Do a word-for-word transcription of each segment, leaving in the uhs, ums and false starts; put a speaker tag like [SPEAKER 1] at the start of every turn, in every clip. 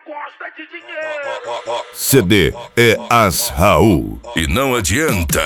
[SPEAKER 1] gosta de dinheiro.
[SPEAKER 2] C D é As Raul e não adianta.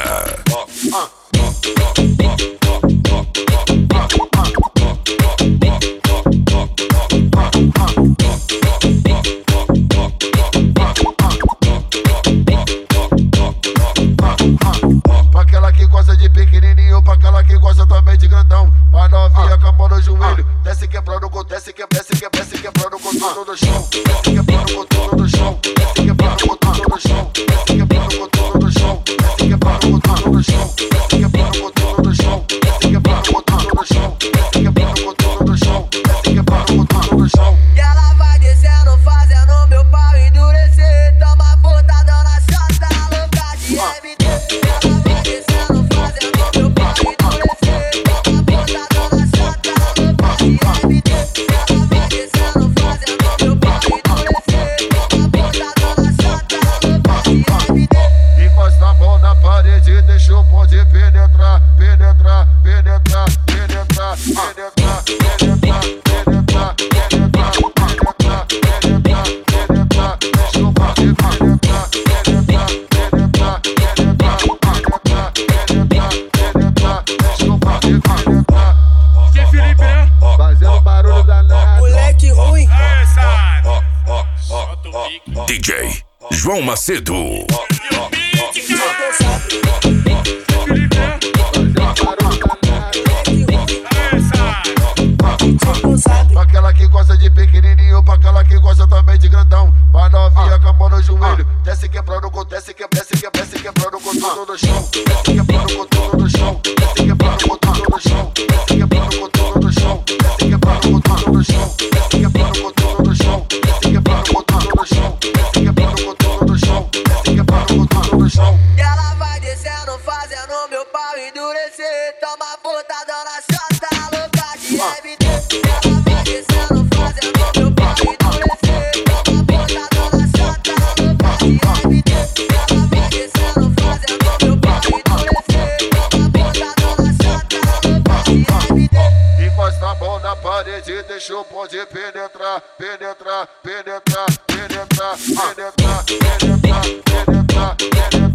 [SPEAKER 3] Pra aquela que gosta de pequenininho, pra aquela que gosta também de grandão. Pra novinha com a mão no joelho, desce quebrando com, desce que, desce que, desce quebrando com tudo no chão. Desce quebrando com tudo no chão, desce quebrando com tudo no chão, desce quebrando com tudo no chão, desce quebrando com tudo no chão, desce quebrando com tudo no chão, desce quebrando com tudo no chão, desce quebrando com tudo no chão, desce quebrando com tudo no chão.
[SPEAKER 4] E ela vai descendo, fazendo meu pau endurecer. Toma botadão na chota, louca de M D. Ela vai descendo, fazendo meu pau endurecer. Toma botadão na chota, louca de M D. Ela vai descendo, fazendo meu pau endurecer. Toma botadão na chota, louca de M D.
[SPEAKER 3] Encosta a mão na parede, deixa o bonde penetrar, penetrar, penetrar, penetrar, penetrar, penetrar, penetrar, penetrar, penetrar, penetrar, penetrar, deixa o bonde penetrar, penetrar, penetrar, penetrar, penetrar, penetrar, penetrar, deixa o bonde penetrar.
[SPEAKER 1] Que Felipe, né?
[SPEAKER 3] Fazendo barulho danado.
[SPEAKER 4] Moleque ruim.
[SPEAKER 1] É, sabe? Solta o pique.
[SPEAKER 2] D J João Macedo.
[SPEAKER 1] E o beat, cara. Felipe, né? É, sabe?
[SPEAKER 3] Pra aquela que gosta de pequenininho, pra aquela que gosta também de grandão. Pra novinha com a mão no joelho, desce quebrando com, desce que, desce que, desce quebrando com tudo no chão. Desce quebrando com tudo no chão, desce quebrando com tudo no chão, desce quebrando com tudo no chão, desce quebrando com tudo no chão, desce quebrando com tudo no chão, desce quebrando com tudo no chão, desce quebrando com tudo no chão, desce quebrando com tudo no chão.
[SPEAKER 4] E ela vai descendo, fazendo meu pau endurecer. Toma botadão na chota, louca de M D. Ela vai descendo, fazendo meu pau endurecer. Toma botadão na chota, louca de M D. Ela vai descendo, fazendo meu pau endurecer. Toma botadão na chota, louca de M D.
[SPEAKER 3] Encosta a mão na parede, deixa o bonde penetrar, penetrar, penetrar, penetrar, penetrar, penetrar, penetrar, penetrar.